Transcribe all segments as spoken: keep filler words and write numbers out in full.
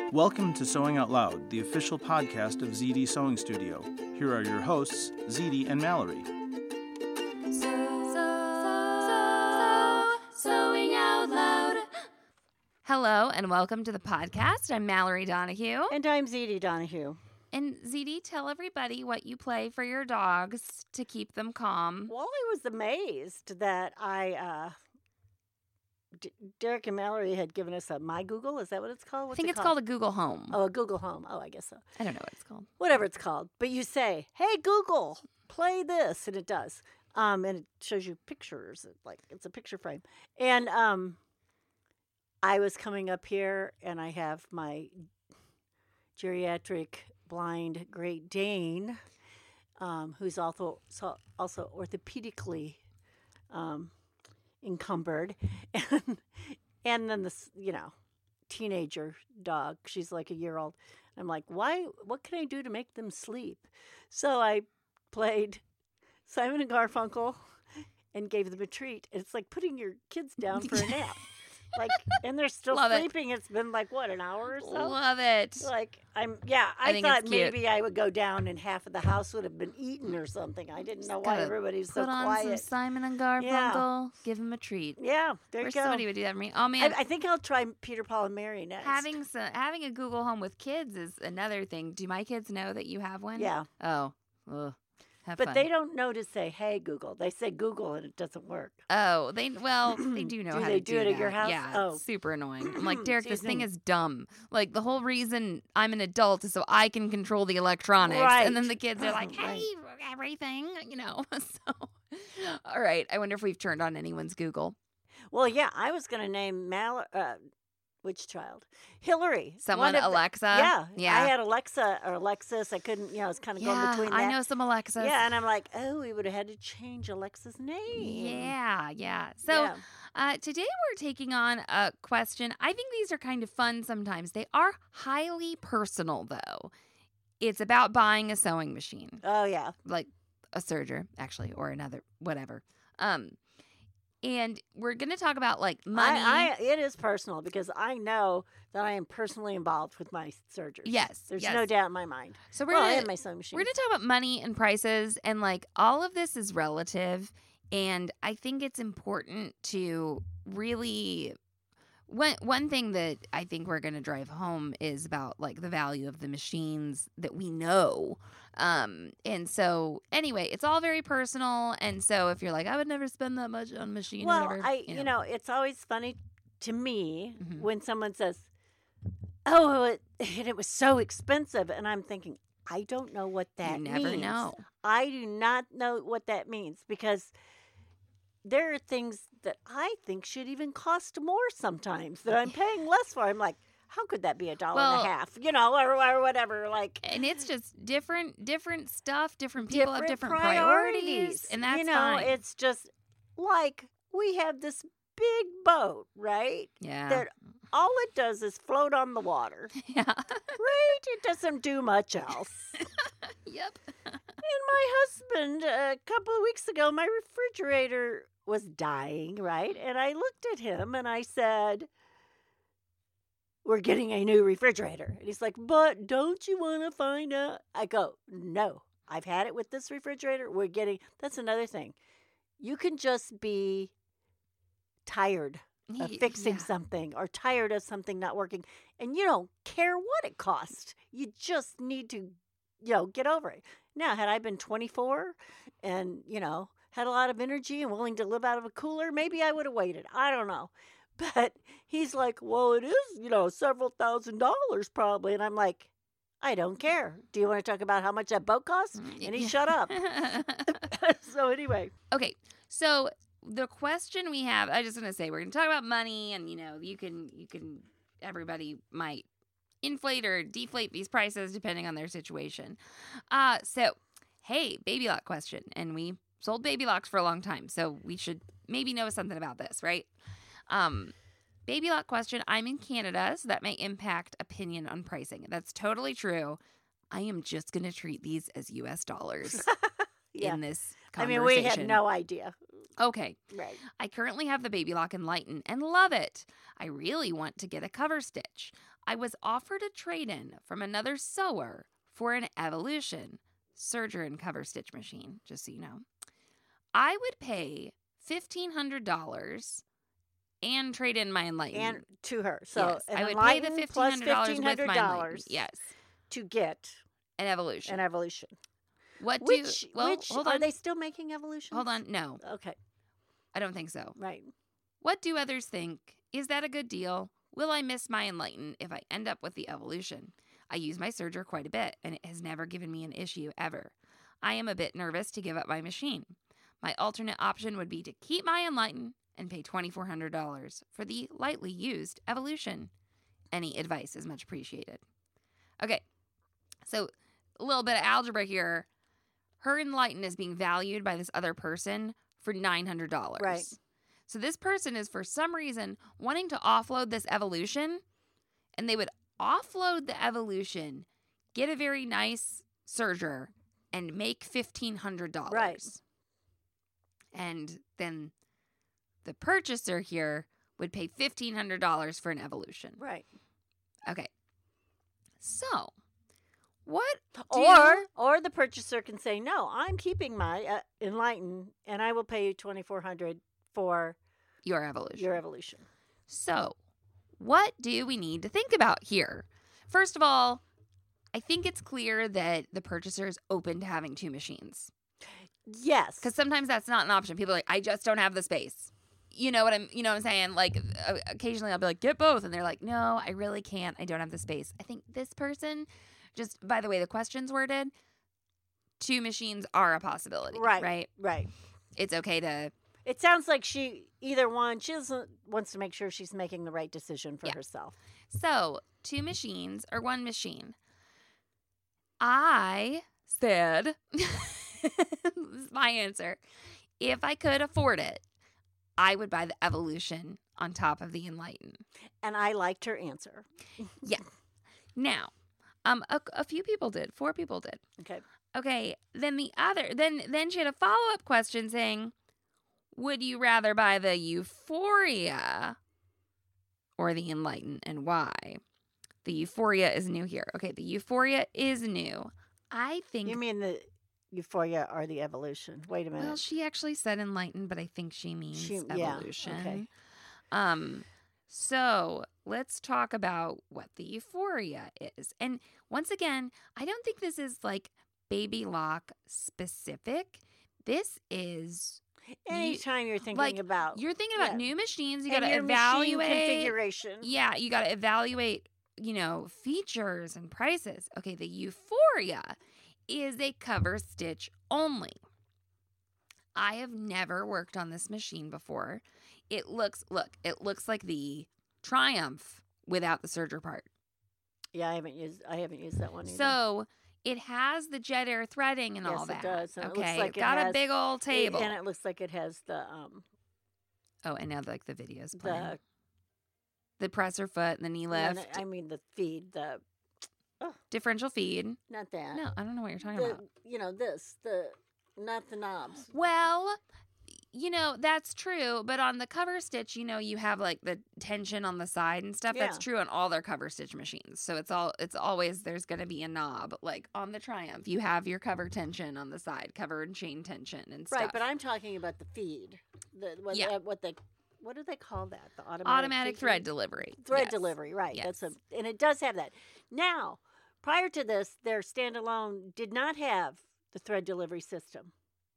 Welcome to Sewing Out Loud, the official podcast of Z D Sewing Studio. Here are your hosts, Z D and Mallory. So, so, so, sewing out loud. Hello and welcome to the podcast. I'm Mallory Donahue. And I'm Z D Donahue. And Z D, tell everybody what you play for your dogs to keep them calm. Well, I was amazed that I, uh, D- Derek and Mallory had given us a My Google. Is that what it's called? I What's think it it's called? called a Google Home. Oh, a Google Home. Oh, I guess so. I don't know what it's called. Whatever it's called. But you say, hey, Google, play this. And it does. Um, and it shows you pictures. Like, it's a picture frame. And um, I was coming up here, and I have my geriatric blind Great Dane, um, who's also, so, also orthopedically um, encumbered. And, and then this, you know, teenager dog. She's like a year old. I'm like, why? What can I do to make them sleep? So I played Simon and Garfunkel and gave them a treat. It's like putting your kids down for a nap. Like, and they're still Love sleeping. It. It's been like, what, an hour or so? Love it. Like, I'm, yeah, I, I think thought it's cute. maybe I would go down and half of the house would have been eaten or something. I didn't know why gotta everybody's so Put on quiet. some Simon and Garfunkel. Yeah. Give them a treat. Yeah, there Wish you go. somebody would do that for me. Oh, I, man. I think I'll try Peter, Paul, and Mary next. having some, having a Google Home with kids is another thing. Do my kids know that you have one? Yeah. Oh. Ugh. Have But fun. they don't know to say, hey, Google. They say Google and it doesn't work. Oh, they well, they do know Do how they to do do it that. at your house? Yeah, Oh. it's super annoying. I'm like, Derek, this Excuse thing me. is dumb. Like, the whole reason I'm an adult is so I can control the electronics. Right. And then the kids are like, Oh, hey, everything, you know. So, all right. I wonder if we've turned on anyone's Google. Well, yeah, I was going to name Mal, uh, which child? Hillary. Someone, One of the- Alexa. yeah. Yeah. I had Alexa or Alexis. I couldn't, you know, I was kind of going yeah, between that. I know some Alexas. Yeah, and I'm like, oh, we would have had to change Alexa's name. Yeah, yeah. So Yeah. uh, today we're taking on a question. I think these are kind of fun sometimes. They are highly personal, though. It's about buying a sewing machine, Oh, yeah. like a serger, actually, or another, whatever. Um, and we're going to talk about, like, money. I, I, it is personal because I know that I am personally involved with my surgeries. Yes, There's yes. no doubt in my mind. so we're Well, gonna, and my sewing machine. We're going to talk about money and prices, and like all of this is relative. And I think it's important to really one one thing that I think we're going to drive home is about like the value of the machines that we know. Um, and so anyway, it's all very personal. And so if you're like, I would never spend that much on a machine. Well, or whatever, I, you know, it's always funny to me Mhm. when someone says, "Oh, it, and it was so expensive," and I'm thinking, I don't know what that you never means. know. I do not know what that means because there are things that I think should even cost more sometimes that I'm paying less for. I'm like, how could that be a dollar Well- and a half? You know, or, or whatever. Like, And it's just different, different stuff. Different people have different priorities. priorities, and that's you know, fine. it's just like we have this big boat, right? yeah, That all it does is float on the water, yeah, right? It doesn't do much else. yep. And my husband, a couple of weeks ago, my refrigerator was dying, right? And I looked at him and I said, we're getting a new refrigerator. And he's like, but don't you want to find out? I go, no, I've had it with this refrigerator. We're getting, that's another thing. You can just be tired of Y- fixing yeah. something or tired of something not working, and you don't care what it costs. You just need to, you know, get over it. Now, had I been twenty-four and, you know, had a lot of energy and willing to live out of a cooler, maybe I would have waited. I don't know. But he's like, well, it is, you know, several thousand dollars probably. And I'm like, I don't care. Do you want to talk about how much that boat costs? And he Yeah. shut up. So anyway. Okay, so the question we have, I just want to say, we're going to talk about money, and you know, you can, you can, everybody might inflate or deflate these prices depending on their situation. Uh, so, hey, baby lock question, and we sold baby locks for a long time, so we should maybe know something about this, right? Um, baby lock question. I'm in Canada, so that may impact opinion on pricing. That's totally true. I am just going to treat these as U S dollars Yeah. in this I mean, conversation. we had no idea. Okay. Right. I currently have the Baby Lock Enlighten and love it. I really want to get a cover stitch. I was offered a trade-in from another sewer for an Evolution serger and cover stitch machine, just so you know. I would pay fifteen hundred dollars and trade in my Enlighten. And to her. So yes, an I would pay Enlighten the plus fifteen hundred dollars fifteen with hundred my Enlighten. dollars Yes. to get An Evolution. an Evolution. What do Which, you... Well, which hold are on. they still making Evolutions? Hold on. No, Okay, I don't think so. right. What do others think? Is that a good deal? Will I miss my Enlighten if I end up with the Evolution? I use my serger quite a bit, and it has never given me an issue ever. I am a bit nervous to give up my machine. My alternate option would be to keep my Enlighten and pay twenty-four hundred dollars for the lightly used Evolution. Any advice is much appreciated. Okay, so a little bit of algebra here. Her Enlighten is being valued by this other person for nine hundred dollars. Right. So this person is, for some reason, wanting to offload this Evolution, and they would offload the Evolution, get a very nice serger, and make fifteen hundred dollars. Right. And then the purchaser here would pay fifteen hundred dollars for an Evolution. Right. Okay. So, what do Or or the purchaser can say, no, I'm keeping my uh, Enlighten, and I will pay you twenty-four hundred dollars for your Evolution? your Evolution. So, what do we need to think about here? First of all, I think it's clear that the purchaser is open to having two machines. Yes. Because sometimes that's not an option. People are like, I just don't have the space. You know what I'm you know what I'm saying? Like uh, occasionally I'll be like, get both. And they're like, no, I really can't. I don't have the space. I think this person, just by the way the question's worded, two machines are a possibility. Right. Right? Right. It's okay to It sounds like she, either one, she doesn't, wants to make sure she's making the right decision for Yeah. herself. So, two machines or one machine? I said, this is my answer. If I could afford it, I would buy the Evolution on top of the Enlighten. And I liked her answer. Now, um, a, a few people did. Four people did. Okay. Okay. Then the other, then then she had a follow up question saying, would you rather buy the Euphoria or the Enlighten, and why? The Euphoria is new here. Okay, the Euphoria is new. I think. You mean the Euphoria or the Evolution? Wait a minute. Well, she actually said Enlighten, but I think she means She- yeah, Evolution. okay. Um, so let's talk about what the Euphoria is. And once again, I don't think this is like Baby Lock specific. This is Anytime you, are thinking like, about you're thinking about yeah. new machines. You and got to your machine evaluate configuration. Yeah, you got to evaluate, you know, features and prices. Okay, the Euphoria is a cover stitch only. I have never worked on this machine before. It looks, look, it looks like the Triumph without the serger part. Yeah, I haven't used I haven't used that one either. So it has the jet air threading and yes, all that. it does. And okay, it looks like got it a has, big old table. and it looks like it has the um oh, and now like the video's playing. the The presser foot and the knee no, lift, no, I mean the feed, the differential feed. not that. No, I don't know what you're talking the, about. you know this, the not the knobs. Well, you know, that's true. But on the cover stitch, you know, you have like the tension on the side and stuff. That's Yeah. true on all their cover stitch machines. So it's all, it's always, there's going to be a knob. Like on the Triumph, you have your cover tension on the side, cover and chain tension and stuff. Right, but I'm talking about the feed. The what, Yeah. uh, what they what do they call that? The automatic Automatic feed? thread delivery. thread Yes. delivery, right? That's Yes. a and it does have that. Now, prior to this, their standalone did not have the thread delivery system.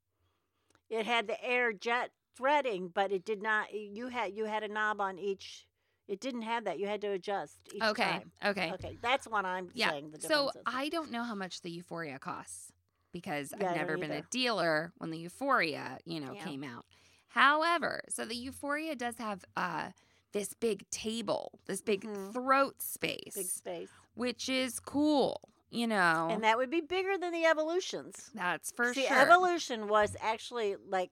It had the air jet threading, but it did not. You had you had a knob on each. It didn't have that. You had to adjust each Okay. time. Okay. Okay, that's what I'm Yeah. saying. The So difference is. I don't know how much the Euphoria costs because Yeah, I I've don't never been a either. dealer when the Euphoria, you know, Yeah. came out. However, so the Euphoria does have uh this big table, this big Mhm. throat space, big space, which is cool, you know. and that would be bigger than the Evolutions. that's for See, sure. Evolution was actually like.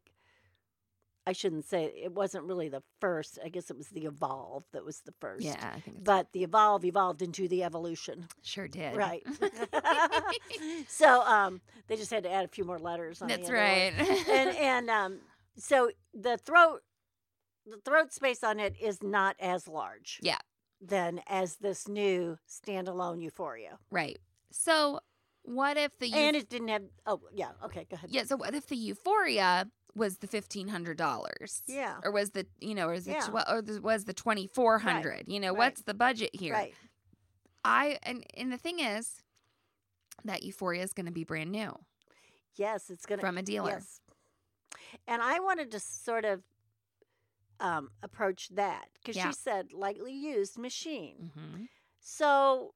I shouldn't say it wasn't really the first. I guess it was the Evolve that was the first. Yeah, I think it's, But the Evolve evolved into the Evolution. sure did. Right. so um, they just had to add a few more letters on That's the end of right. it. And and um, so the throat, the throat space on it is not as large. Yeah. Than as this new standalone Euphoria. Right. So what if the... And it didn't have... Oh, yeah. Okay, go ahead. Yeah, so what if the Euphoria was the fifteen hundred dollars? Yeah. Or was the, you know, or, is it Yeah. tw- or the, was the twenty-four hundred? Right. You know, Right. what's the budget here? Right. I and, and the thing is that Euphoria is going to be brand new Yes, it's going to... from a dealer. Yes. And I wanted to sort of um, approach that because Yeah. she said lightly used machine. Mm-hmm. So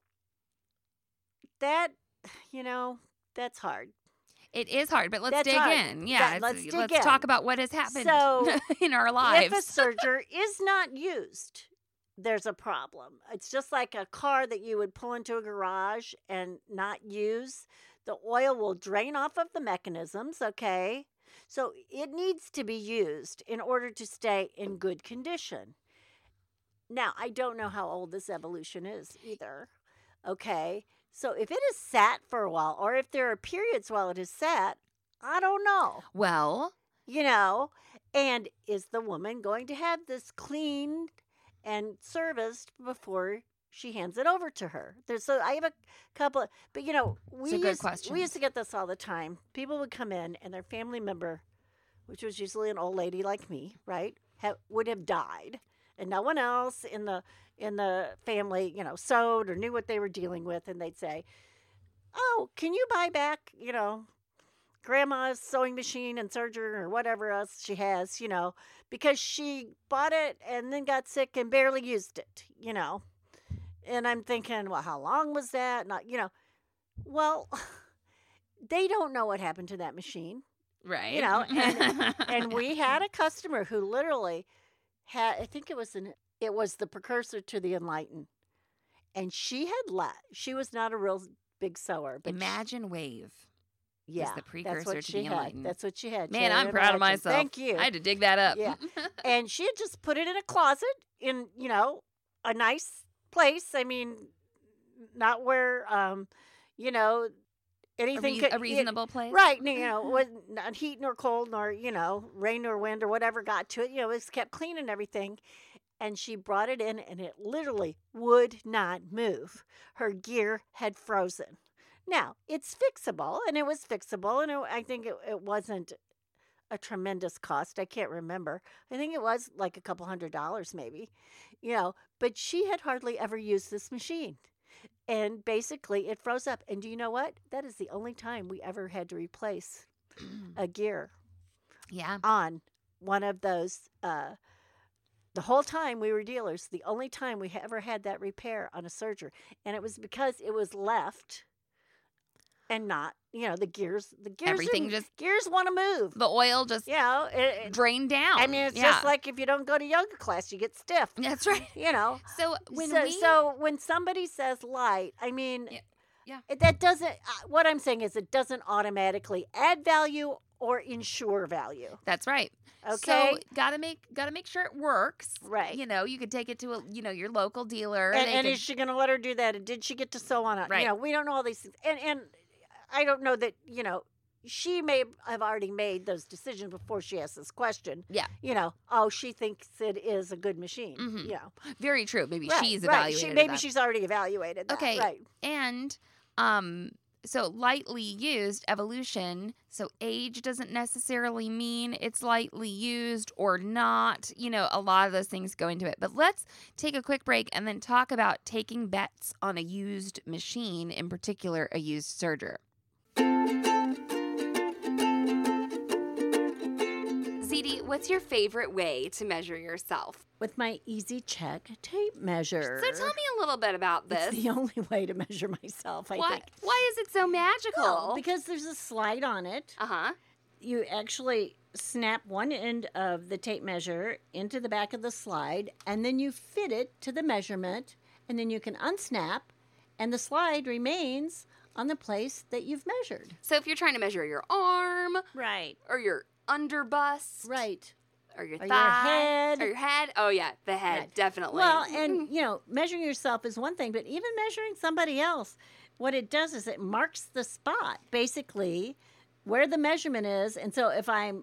that, you know, that's hard. It is hard, but let's That's dig hard. in. Yeah, That- it's- let's dig let's in. talk about what has happened So, in our If a lives. serger is not used, there's a problem. It's just like a car that you would pull into a garage and not use. The oil will drain off of the mechanisms, okay? So it needs to be used in order to stay in good condition. Now, I don't know how old this Evolution is either, okay? So if it has sat for a while, or if there are periods while it has sat, I don't know. Well, You know, and is the woman going to have this cleaned and serviced before she hands it over to her? There's so I have a couple of, but you know, we It's a good used, question. we used to get this all the time. People would come in and their family member, which was usually an old lady like me, right, ha- would have died, and no one else in the in the family, you know, sewed or knew what they were dealing with, and they'd say, "Oh, can you buy back, you know, grandma's sewing machine and serger or whatever else she has, you know, because she bought it and then got sick and barely used it, you know." And I'm thinking, well, how long was that? Not, you know, well, they don't know what happened to that machine, right. you know, and, and we had a customer who literally had, I think it was an, it was the precursor to the Enlighten. And she had left. She was not a real big sewer, but she- Imagine Wave. yeah, the that's precursor what to she the had. Enlighten. That's what she had. Man, Cherry I'm proud of Imagine. myself. Thank you. I had to dig that up. Yeah. And she had just put it in a closet in, you know, a nice place. I mean, not where, um, you know, a, anything rea- could a it- reasonable place. right? You know, was not heat nor cold nor you know rain nor wind or whatever got to it. You know, it was kept clean and everything. And she brought it in, and it literally would not move. Her gear had frozen. Now it's fixable, and it was fixable, and it, I think it, it wasn't a tremendous cost. I can't remember. I think it was like a couple hundred dollars, maybe. You know, but she had hardly ever used this machine. And basically, it froze up. And do you know what? That is the only time we ever had to replace a gear Yeah. on one of those. Uh, the whole time we were dealers, the only time we ever had that repair on a serger. And it was because it was left and not, you know, the gears. The gears, Everything are- just- gears want to move. The oil just You know, it, it- drained down. I mean, it's Yeah. just like if you don't go to yoga class, you get stiff. That's right. You know. So when so, we so when somebody says light, I mean, Yeah, yeah. it- that doesn't. Uh, what I'm saying is, it doesn't automatically add value or ensure value. That's right. Okay. So gotta make gotta make sure it works. Right. You know, you could take it to a you know your local dealer. and They and could- is she going to let her do that? And did she get to sew on it? Right. You know, we don't know all these things. And and I don't know that, you know, she may have already made those decisions before she asked this question. Yeah. You know, oh, she thinks it is a good machine. Mhm. You know. very true. Maybe Right, she's right. evaluated. She, maybe that. she's already evaluated that. Okay. Right. And um so lightly used evolution, so age doesn't necessarily mean it's lightly used or not. You know, a lot of those things go into it. But let's take a quick break and then talk about taking bets on a used machine, in particular a used serger. Z D, what's your favorite way to measure yourself? With my Easy Check tape measure. So tell me a little bit about this. It's the only way to measure myself, I why, think. why is it so magical? Well, because there's a slide on it. uh-huh. You actually snap one end of the tape measure into the back of the slide, and then you fit it to the measurement, and then you can unsnap, and the slide remains on the place that you've measured. So if you're trying to measure your arm Right. or your underbust Right. or your Or your thigh head. or your head. Oh yeah, the head, Right. definitely. Well, and, you know, measuring yourself is one thing, but even measuring somebody else, what it does is it marks the spot, basically, where the measurement is. And so if I'm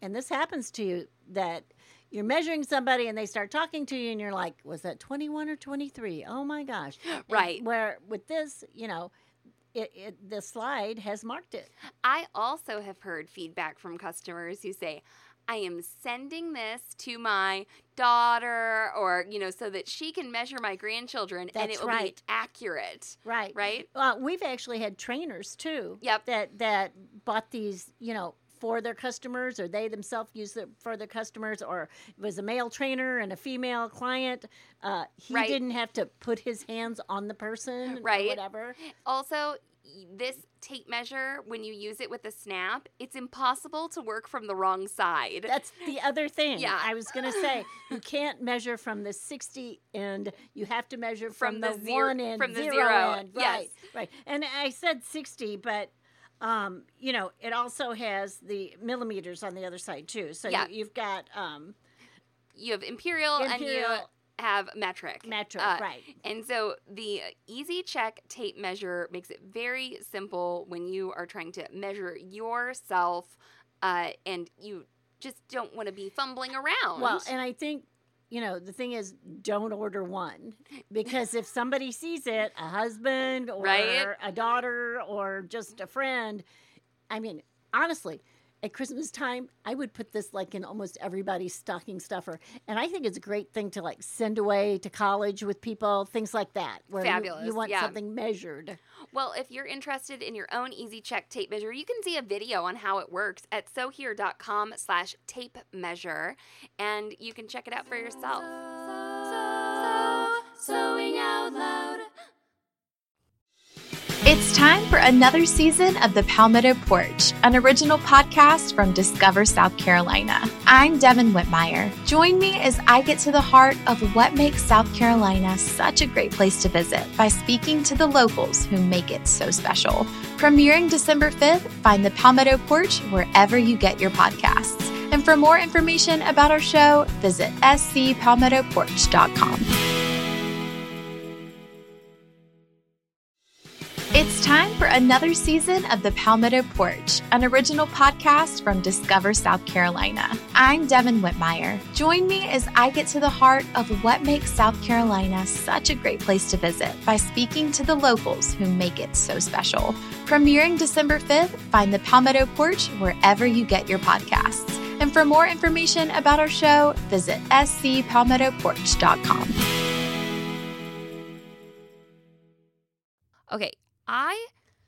and this happens to you, that you're measuring somebody and they start talking to you and you're like, was that twenty-one or twenty-three? Oh my gosh. Right. And where with this, you know, it, it the slide has marked it. I also have heard feedback from customers who say, I am sending this to my daughter, or, you know, so that she can measure my grandchildren and That's it will right. be accurate. Right. Right? Well, we've actually had trainers too. Yep. That that bought these, you know, for their customers, or they themselves use it for their customers, or it was a male trainer and a female client. Uh, he Right. didn't have to put his hands on the person Right. or whatever. Also, y- this tape measure, when you use it with a snap, it's impossible to work from the wrong side. That's the other thing. Yeah. I was going to say, you can't measure from the sixty end. You have to measure from, From the, the zero- one end, from the zero, zero. end. Yes. Right, right. And I said sixty, but, um, you know, it also has the millimeters on the other side, too. So Yeah. you, you've got um, You have imperial, and you imperial, have metric. metric, Uh, right. And so the Easy Check tape measure makes it very simple when you are trying to measure yourself, uh, and you just don't want to be fumbling around. Well, and I think, you know, the thing is, don't order one, because if somebody sees it, a husband or Right? a daughter or just a friend, I mean, honestly, at Christmas time, I would put this like in almost everybody's stocking stuffer. And I think it's a great thing to like send away to college with people, things like that, where you- Fabulous, you, want yeah. something measured. Well, if you're interested in your own Easy Check tape measure, you can see a video on how it works at sewhere.com slash tape measure, and you can check it out for yourself. Sewing out loud. It's time for another season of The Palmetto Porch, an original podcast from Discover South Carolina. I'm Devin Whitmire. Join me as I get to the heart of what makes South Carolina such a great place to visit by speaking to the locals who make it so special. Premiering December fifth, find The Palmetto Porch wherever you get your podcasts. And for more information about our show, visit s c palmetto porch dot com. It's time for another season of The Palmetto Porch, an original podcast from Discover South Carolina. I'm Devin Whitmire. Join me as I get to the heart of what makes South Carolina such a great place to visit by speaking to the locals who make it so special. Premiering December fifth, find The Palmetto Porch wherever you get your podcasts. And for more information about our show, visit s c palmetto porch dot com. Okay, I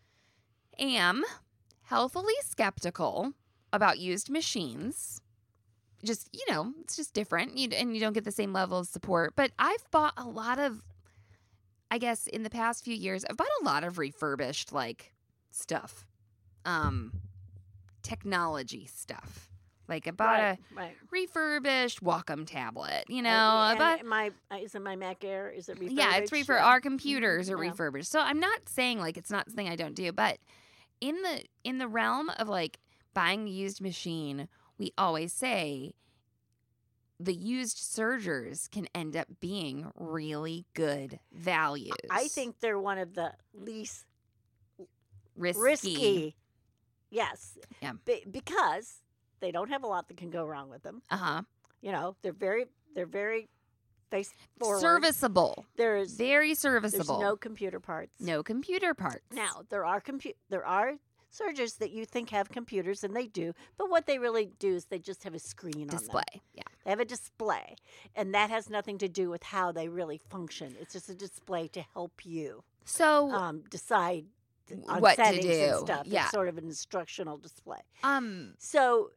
am healthily skeptical about used machines. Just, you know, it's just different, you, and you don't get the same level of support. But I've bought a lot of, I guess, in the past few years, I've bought a lot of refurbished, like, stuff. Um, technology stuff. Like, I bought right, a right. refurbished Wacom tablet, you know. Uh, I and bought, my uh, is it my Mac Air? Is it refurbished? yeah, it's refurb. Yeah. Our computers are Yeah. refurbished. So I'm not saying like it's not something I don't do, but in the in the realm of like buying a used machine, we always say the used sergers can end up being really good values. I think they're one of the least risky. risky. Yes. Yeah. Be- because they don't have a lot that can go wrong with them. Uh huh. You know, they're very, they're very face forward. Serviceable. There's Very there's serviceable. no computer parts. No computer parts. Now there are compu- there are sergers that you think have computers, and they do. But what they really do is they just have a screen display. on them. Yeah. They have a display, and that has nothing to do with how they really function. It's just a display to help you So um, decide on what to settings do. and stuff. Yeah. It's sort of an instructional display. um. So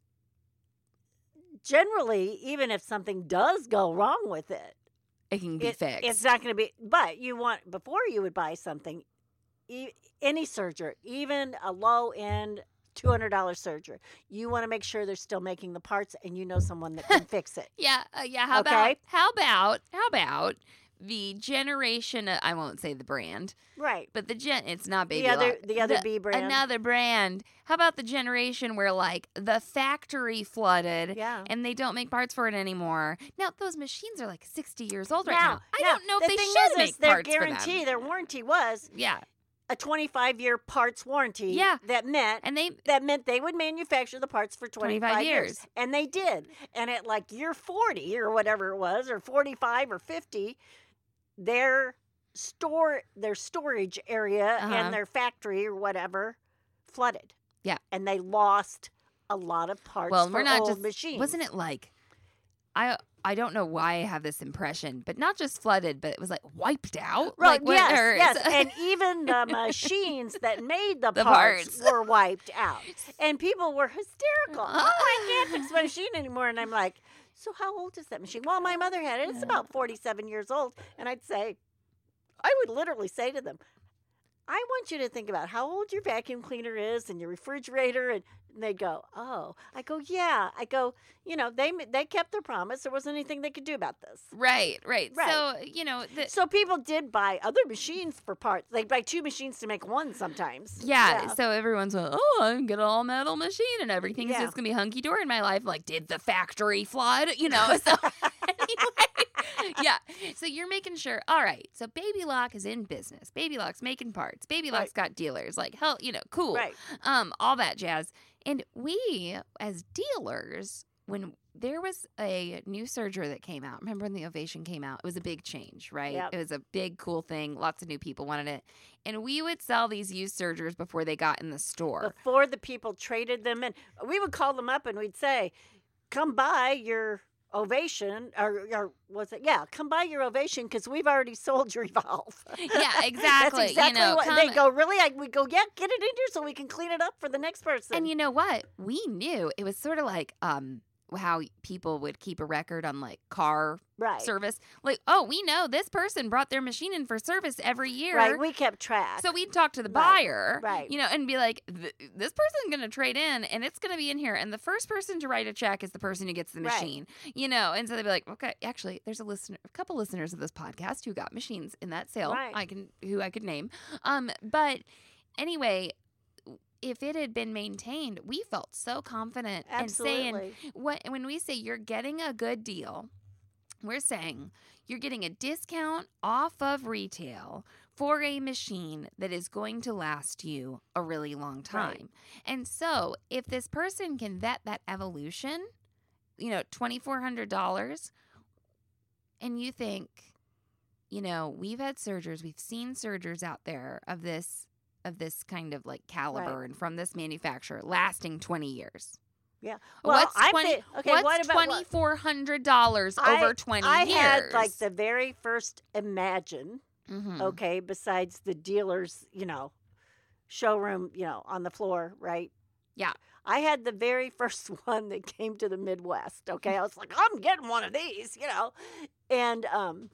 generally, even if something does go wrong with it, It can be it- fixed. it's not going to be. But you want before you would buy something, e- any serger, even a low end two hundred dollar serger, you want to make sure they're still making the parts, and you know someone that can fix it. Yeah, uh, yeah. How about Okay. how about how about the generation? Of, I won't say the brand, Right. but the gen. It's not Baby The other Lock. the other B brand. Another brand. How about the generation where like the factory flooded Yeah. and they don't make parts for it anymore? Now those machines are like sixty years old right Now- now. I now, don't know the if they thing should is, make is their parts guarantee, for them. their warranty was Yeah, a twenty-five year parts warranty. Yeah. That meant And they that meant they would manufacture the parts for twenty-five, twenty-five years. years. And they did. And at like year forty or whatever it was, or forty-five or fifty, their store their storage area Uh-huh. and their factory or whatever flooded. Yeah. And they lost a lot of parts well, for we're not old just machines. wasn't it like I I don't know why I have this impression, but not just flooded, but it was like wiped out. Right, Like, what- yes, or- yes. And even the machines that made the, The parts, parts. were wiped out. And people were hysterical. Oh, I can't fix my machine anymore. And I'm like, so how old is that machine? Well, my mother had it. It's about forty-seven years old. And I'd say, I would literally say to them, I want you to think about how old your vacuum cleaner is and your refrigerator. And, and they'd go, oh. I go, yeah. I go, you know, they they kept their promise. There wasn't anything they could do about this. Right, right. Right. So, you know, the, So people did buy other machines for parts. They buy two machines to make one sometimes. yeah, so everyone's like, oh, I can get an all metal machine and everything's Yeah. just going to be hunky dory in my life. Like, did the factory flood? You know, so anyway, yeah. So you're making sure, all right, so Baby Lock is in business. Baby Lock's making parts. Baby Lock's Right. got dealers. Like, hell, you know, cool. Right. Um, all that jazz. And we, as dealers, when there was a new Surger that came out, remember when the Ovation came out? It was a big change, right? Yep. It was a big, cool thing. Lots of new people wanted it. And we would sell these used Surgers before they got in the store. Before the people traded them in, we would call them up and we'd say, come buy your Ovation, or, or was it? Yeah, come buy your Ovation because we've already sold your Evolve. Yeah, exactly. That's exactly You know, what come- they go. Really? I, we go, yeah, get it in here so we can clean it up for the next person. And you know what? We knew it was sort of like um how people would keep a record on like car right, service. Like, oh, we know this person brought their machine in for service every year. right. We kept track. So we'd talk to the Right, buyer, right. you know, and be like, "Th- this person's going to trade in and it's going to be in here. And the first person to write a check is the person who gets the Right. machine, you know? And so they'd be like, okay, actually, there's a listener, a couple listeners of this podcast who got machines in that sale. Right. I can, who I could name. Um, but anyway, if it had been maintained, we felt so confident and saying, Absolutely. what when we say you're getting a good deal, we're saying you're getting a discount off of retail for a machine that is going to last you a really long time. Right. And so, if this person can vet that evolution, you know, twenty-four hundred dollars, and you think, you know, we've had Surgers, we've seen Surgers out there of this of this kind of like caliber Right. and from this manufacturer lasting twenty years. Yeah. Well, what's I'm twenty? thi- okay, what's what about what- twenty-four hundred dollars I- over twenty I years? had like the very first Imagine. Mhm. Okay, besides the dealer's, you know, showroom, you know, on the floor, right? Yeah. I had the very first one that came to the Midwest. Okay, I was like, I'm getting one of these, you know, and um,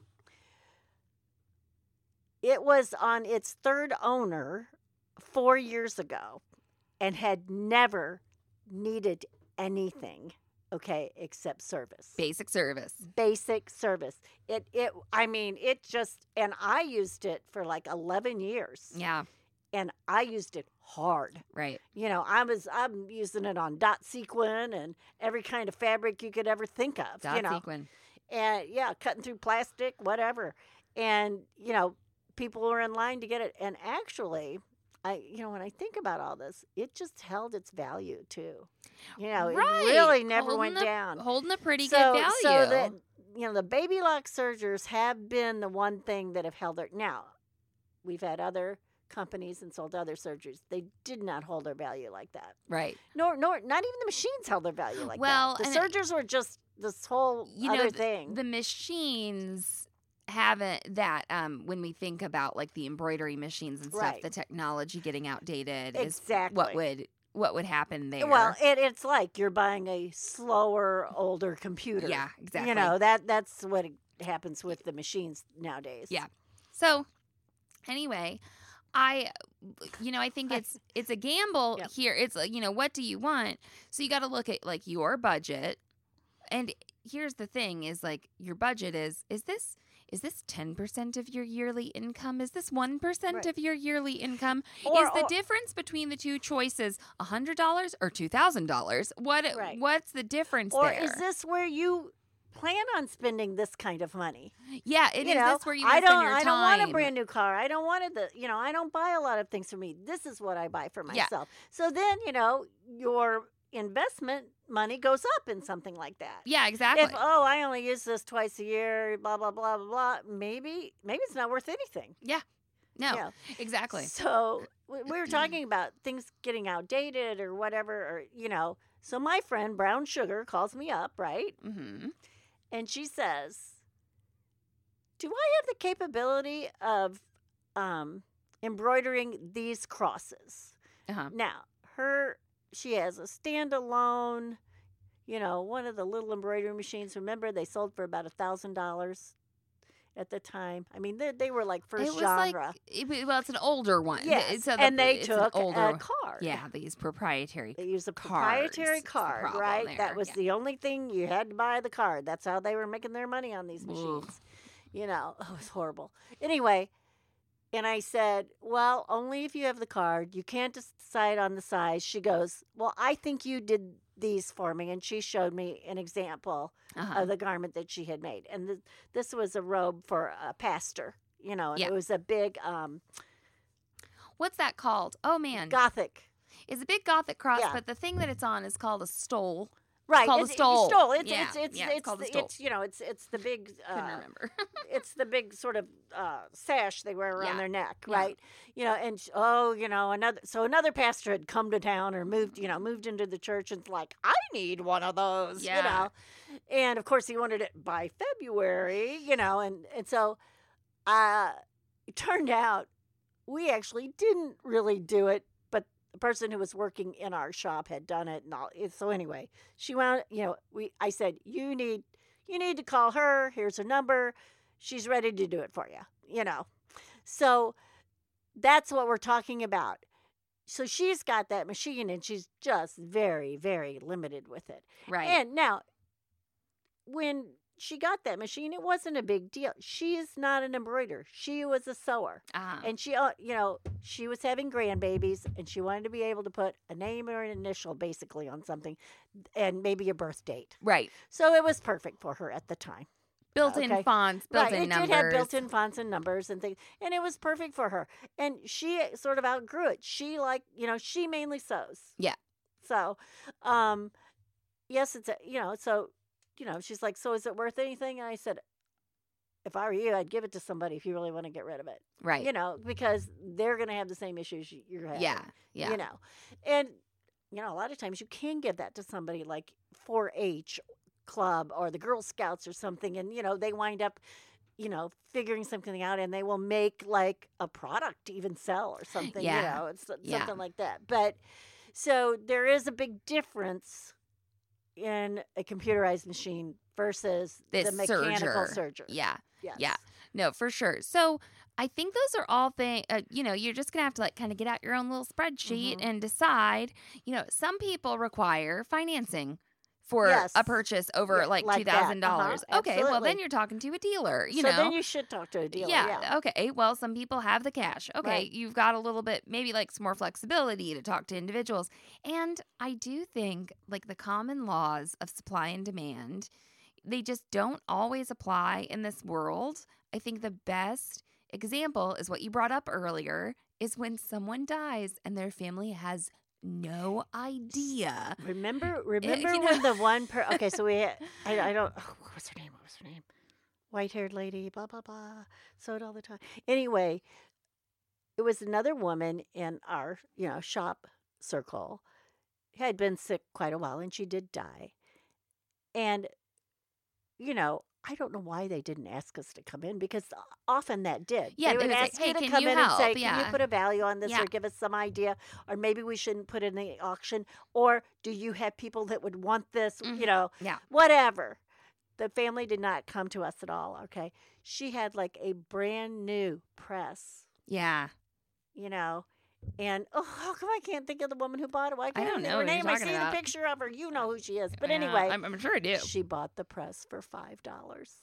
it was on its third owner four years ago, and had never needed anything. Okay, except service. Basic service. Basic service. It it I mean, it just and I used it for like eleven years. Yeah. And I used it hard. Right. You know, I was I'm using it on dot sequin and every kind of fabric you could ever think of, Dot you know. sequin. And yeah, cutting through plastic, whatever. And you know, people were in line to get it, and actually I, you know, when I think about all this, it just held its value too. You know, Right. it really never Holding went a- down. Holding a pretty so, good value. So that you know, the Baby Lock Surgers have been the one thing that have held their. Now, we've had other companies and sold other Surgers. They did not hold their value like that. right. Nor, nor, not even the machines held their value like Well, that. The and it- Surgers were just this whole You other know, thing. the machines haven't that um when we think about like the embroidery machines and stuff, Right. the technology getting outdated is Exactly. what would what would happen there. Well, it, it's like you're buying a slower, older computer. yeah, exactly. You know, that that's what it happens with the machines nowadays. Yeah. So anyway, I you know, I think it's it's a gamble Yep. here. It's like, you know, what do you want? So you got to look at like your budget. And here's the thing is like your budget is is this is this ten percent of your yearly income? Is this one percent Right. of your yearly income? Or- is the or- difference between the two choices one hundred dollars or two thousand dollars? What Right. what's the difference Or there? is this where you plan on spending this kind of money. Yeah, it you is. know, That's where you I want to don't. spend your I time. don't want a brand new car. I don't want the. You know, I don't buy a lot of things for me. This is what I buy for Yeah. myself. So then, you know, your investment money goes up in something like that. Yeah, exactly. If oh, I only use this twice a year, blah blah blah blah blah. Maybe maybe it's not worth anything. no, Yeah. exactly. So we we were talking about things getting outdated or whatever, or you know. So my friend Brown Sugar calls me up, right? Mm-hmm. And she says, do I have the capability of um, embroidering these crosses? Uh-huh. Now, her, she has a standalone, you know, one of the little embroidery machines. Remember, they sold for about a thousand dollars at the time. I mean, they, they were like first It was genre. like, it, wa- well, it's an older one. Yes, So the- and they it's an took older a one. card. Yeah, they use proprietary. They used a cards proprietary is the card, problem right? there, That was yeah. the only thing you had to buy the card. That's how they were making their money on these machines. Ugh. You know, oh, it was horrible. Anyway, and I said, well, only if you have the card. You can't decide on the size. She goes, well, I think you did these for me. And she showed me an example Uh-huh. of the garment that she had made. And th- this was a robe for a pastor, you know, and Yeah. it was a big um, What's that called? Oh, man. Gothic. It's a big Gothic cross, Yeah. but the thing that it's on is called a stole. Right, called a it's, stole. It's, stole. It's, Yeah, it's, it's, yeah, it's, it's called a the- stole. it's, you know, it's it's the big, Couldn't uh, remember. it's the big sort of uh, sash they wear around Yeah, their neck, yeah. right? You know, and sh- oh, you know, another. So another pastor had come to town or moved, you know, moved into the church and's like, I need one of those, Yeah. you know. And of course, he wanted it by February, you know, and and so, uh, it turned out we actually didn't really do it, but the person who was working in our shop had done it and all. So anyway, she wound, you know, we I said, you need you need to call her. Here's her number. She's ready to do it for you, you know. So that's what we're talking about. So she's got that machine and she's just very, very limited with it. Right. And now, when she got that machine, it wasn't a big deal. She is not an embroiderer. She was a sewer. uh-huh. And she, uh, you know, she was having grandbabies and she wanted to be able to put a name or an initial basically on something and maybe a birth date. Right. So it was perfect for her at the time. Built-in Okay. fonts, Right, built-in it numbers. did have built-in fonts and numbers and things, and it was perfect for her. And she sort of outgrew it. She like, you know, she mainly sews. Yeah. So, um, yes, it's a, you know, so, you know, she's like, so is it worth anything? And I said, if I were you, I'd give it to somebody if you really want to get rid of it. Right. You know, because they're going to have the same issues y- you're having. Yeah. Yeah. You know, and you know, a lot of times you can give that to somebody like four H club or the Girl Scouts or something, and you know, they wind up, you know, figuring something out, and they will make like a product to even sell or something. Yeah. You know, it's something Yeah. like that. But so there is a big difference in a computerized machine versus This the mechanical serger. serger. Yeah. Yes. Yeah. No, for sure. So I think those are all things, uh, you know, you're just going to have to like kind of get out your own little spreadsheet Mhm. and decide, you know, some people require financing for Yes. a purchase over Yeah, like, like two that. thousand dollars. Uh-huh, Okay. Well, then absolutely. you're talking to a dealer, you so know. then you should talk to a dealer. yeah, Yeah. Okay. Well, some people have the cash. Okay. Right. You've got a little bit, maybe like some more flexibility to talk to individuals. And I do think like the common laws of supply and demand, they just don't always apply in this world. I think the best example is what you brought up earlier is when someone dies and their family has no idea. Remember, remember you know- when the one per okay, so we had, I, I don't oh, what was her name? What was her name? White haired lady, blah blah blah. Sewed all the time. Anyway, it was another woman in our you know shop circle, had been sick quite a while, and she did die. And you know, I don't know why they didn't ask us to come in because often that did. Yeah, they they would would say, ask "Hey, you to can come you in and say, help?" "Can Yeah. you put a value on this Yeah. or give us some idea, or maybe we shouldn't put it in the auction, or do you have people that would want this? Mhm. You know, Yeah. whatever." The family did not come to us at all. Okay, she had like a brand new press, Yeah. you know. And oh, how come I can't think of the woman who bought it? Why I can't don't think know of her who you're name? I talking see about. the picture of her. You know who she is. But Yeah, anyway, I'm, I'm sure I do. she bought the press for five dollars.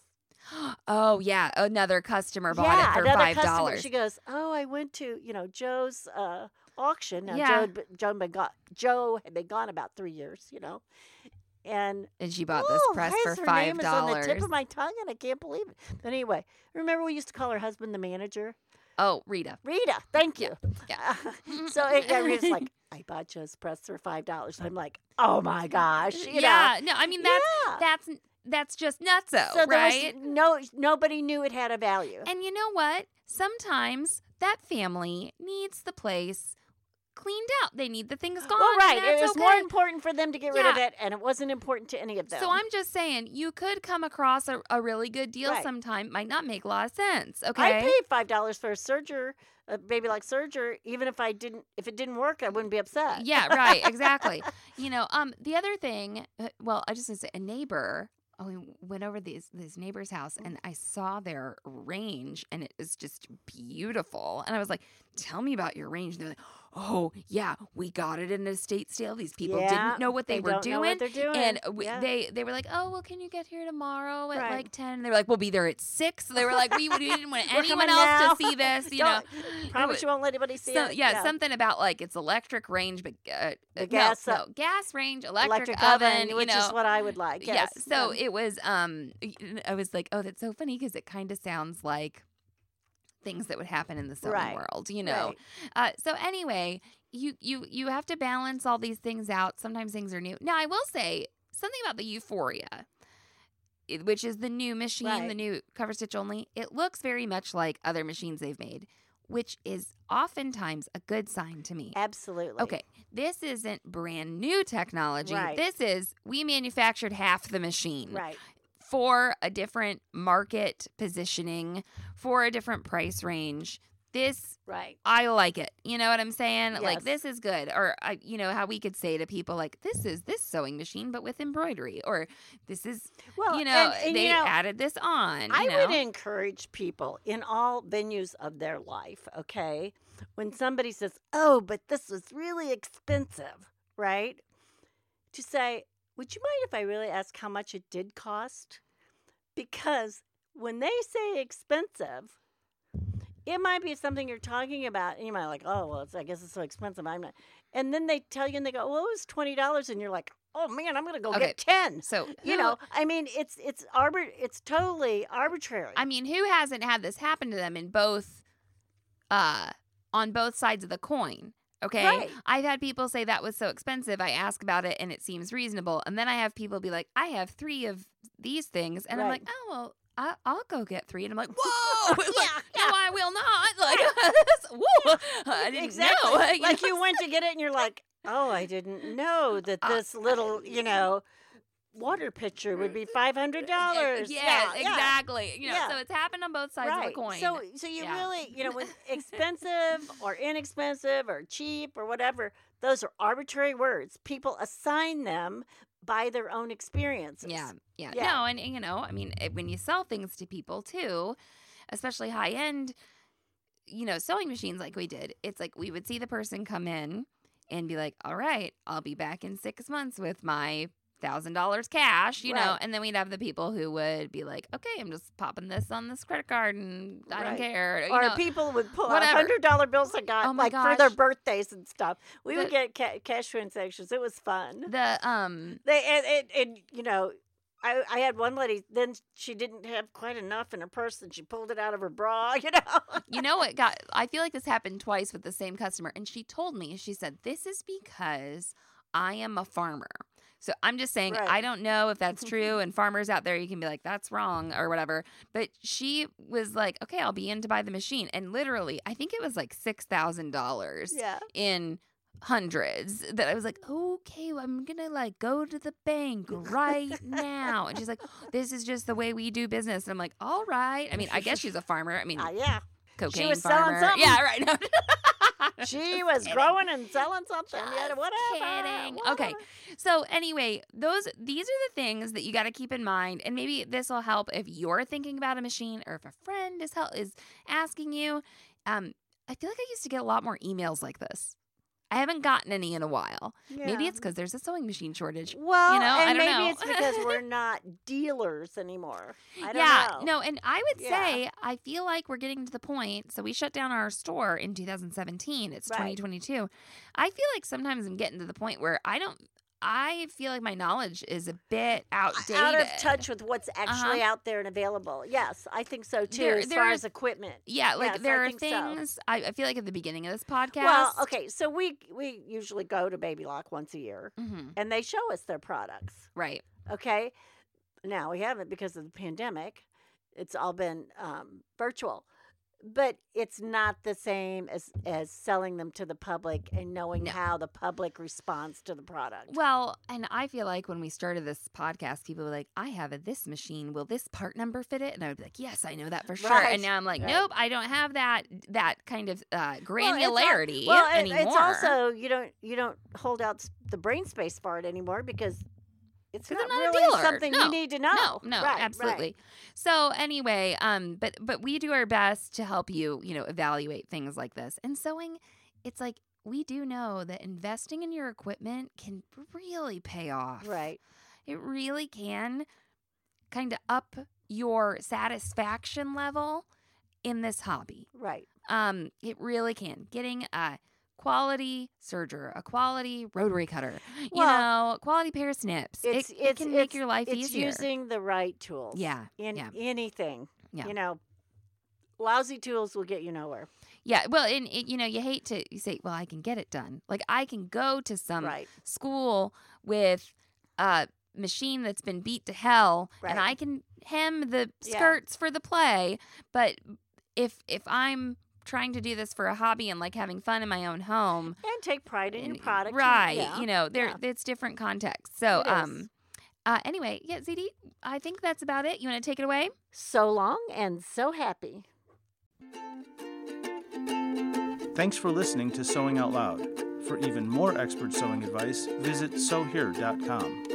Oh yeah, another customer bought yeah, it for another five customer. dollars. She goes, "Oh, I went to you know Joe's uh, auction. Now Yeah. Joe, had been- Joe, had been gone, Joe had been gone about three years, you know, and And she bought this oh, press guys, for her five name is on the tip dollars. of my tongue, and I can't believe it. But anyway, remember we used to call her husband the manager? Oh, Rita. Rita, thank you. Yeah. so it, yeah, Rita's like, I bought you this press for five dollars. I'm like, oh my gosh, you yeah. know. No, I mean that's Yeah. that's that's just nutso, So there right? was no nobody knew it had a value. And you know what? Sometimes that family needs the place cleaned out. They need the things gone. well, right. and It that's was more okay. important for them to get rid of Yeah. it, and it wasn't important to any of them. So I'm just saying, you could come across a, a really good deal Right. sometime. Might not make a lot of sense. I Okay. paid five dollars for a serger, a baby like serger, even if I didn't, if it didn't work, I wouldn't be upset. Yeah, right, exactly. You know, um, the other thing, uh, well, I just want to say a neighbor. Oh, we went over these this neighbor's house, and I saw their range, and it is just beautiful. And I was like, "Tell me about your range." And they're like, "Oh, yeah, we got it in an estate sale. These people Yeah, didn't know what they, were don't doing." know what they're doing. And we, Yeah. they they were like, "Oh, well, can you get here tomorrow at Right. like ten?" And they were like, "We'll be there at six." They were like, "We, we didn't want We're anyone coming else now. to see this." You know, Don't- promise you won't let anybody see so, it. yeah, something about like it's electric range, but uh, The uh, gas, no, uh, no, gas range, electric, electric oven, oven, you which know. is what I would like. Yes. Yeah, so it was. Um, I was like, oh, that's so funny because it kind of sounds like things that would happen in the sewing Right. world, you know. Right. Uh, so anyway, you you you have to balance all these things out. Sometimes things are new. Now, I will say something about the Euphoria, it- which is the new machine, the Right. new cover stitch only. It looks very much like other machines they've made, which is oftentimes a good sign to me. Absolutely. Okay, this isn't brand new technology. Right. This is we manufactured half the machine Right. for a different market positioning, for a different price range. This, Right. I like it. You know what I'm saying? Like, Yes. this is good. Or, I, you know, how we could say to people, like, this is this sewing machine, but with embroidery. Or this is, Well, you know, and, and, they you know, added this on. I you know? would encourage people in all venues of their life, okay, when somebody says, oh, but this was really expensive, right? To say, would you mind if I really ask how much it did cost? Because when they say expensive, it might be something you're talking about, and you might be like, oh, well, it's, I guess it's so expensive. I'm not. And then they tell you, and they go, well, it was twenty dollars, and you're like, oh man, I'm gonna go Okay. get ten. So, You who- know, I mean, it's it's arbit, it's totally arbitrary. I mean, who hasn't had this happen to them in both, uh, on both sides of the coin? Okay. Right. I've had people say that was so expensive. I ask about it and it seems reasonable. And then I have people be like, I have three of these things. And I'm Right. like, oh, well, I, I'll go get three. And I'm like, whoa, like, Yeah, no, yeah. I will not. Like, whoa, I didn't exactly. know. Like know? you went to get it, and you're like, oh, I didn't know that Uh, this little, you know, water pitcher would be five hundred dollars. Yeah, exactly. You know, Yeah. so it's happened on both sides Right. of the coin. So, so you Yeah. really, you know, when expensive or inexpensive or cheap or whatever, those are arbitrary words. People assign them by their own experiences. Yeah, yeah, Yeah. No, and you know, I mean, it- when you sell things to people too, especially high end, you know, sewing machines like we did, it's like we would see the person come in and be like, "All right, I'll be back in six months with my thousand dollars cash," you know, Right. and then we'd have the people who would be like, "Okay, I'm just popping this on this credit card, and I don't Right. care." You Or know, people would pull out whatever. hundred dollar bills and got Oh my like for their gosh. birthdays and stuff. We would The- get ca- cash transactions. It was fun. the um, They and, and, and you know, I I had one lady. Then she didn't have quite enough in her purse, and she pulled it out of her bra. You know. you know what got? I feel like this happened twice with the same customer, and she told me, she said, "This is because I am a farmer." So I'm just saying, Right. I don't know if that's true. And farmers out there, you can be like, that's wrong or whatever. But she was like, okay, I'll be in to buy the machine. And literally, I think it was like six thousand dollars Yeah. in hundreds that I was like, okay, well, I'm going to like go to the bank right now. And she's like, this is just the way we do business. And I'm like, all right. I mean, I guess she's a farmer. I mean, Uh, yeah. cocaine was selling farmer. something. Yeah, right. No. She Just was kidding. growing and selling something. Yeah. Just Whatever. kidding. whatever. Okay. So anyway, those these are the things that you got to keep in mind, and maybe this will help if you're thinking about a machine or if a friend is help is asking you. Um, I feel like I used to get a lot more emails like this. I haven't gotten any in a while. Maybe Yeah. it's because there's a sewing machine shortage. Well, you know, and I don't maybe know. it's because we're not dealers anymore. I don't yeah, know. no, and I would Yeah. say I feel like we're getting to the point. So we shut down our store in two thousand seventeen. It's Right. twenty twenty-two. I feel like sometimes I'm getting to the point where I don't. I feel like my knowledge is a bit outdated. Out of touch with what's actually uh-huh. out there and available. Yes, I think so too. There, as there far is, as equipment. Yeah, like yes, there I are think things. So. I, I feel like at the beginning of this podcast. Well, okay, so we we usually go to Baby Lock once a year, mm-hmm. and they show us their products. Right. Okay. Now we haven't because of the pandemic. It's all been um, virtual. But it's not the same as, as selling them to the public and knowing no. how the public responds to the product. Well, and I feel like when we started this podcast, people were like, I have a, this machine. Will this part number fit it? And I would be like, yes, I know that for sure. Right. And now I'm like, right. nope, I don't have that that kind of uh, granularity well, it's, anymore. Well, it's also, you don't, you don't hold out the brain space for it anymore because it's not, not really a dealer. something no, you need to know. No, no, right, absolutely. Right. So anyway, um, but but we do our best to help you, you know, evaluate things like this. And sewing, it's like we do know that investing in your equipment can really pay off. Right. It really can kind of up your satisfaction level in this hobby. Right. Um, it really can. Getting a quality serger, a quality rotary cutter, you well, know, quality pair of snips. It's, it, it's, it can make it's, your life it's easier. It's using the right tools. Yeah. In yeah. anything. Yeah. You know, lousy tools will get you nowhere. Yeah. Well, and it, you know, you hate to you say, well, I can get it done. Like I can go to some right. school with a machine that's been beat to hell right. and I can hem the yeah. skirts for the play. But if if I'm trying to do this for a hobby and like having fun in my own home and take pride in and, your product, right? And, yeah. You know, there yeah. it's different contexts. So, it um, is. uh, anyway, yeah, Z D, I think that's about it. You want to take it away? So long and so happy. Thanks for listening to Sewing Out Loud. For even more expert sewing advice, visit sew here dot com.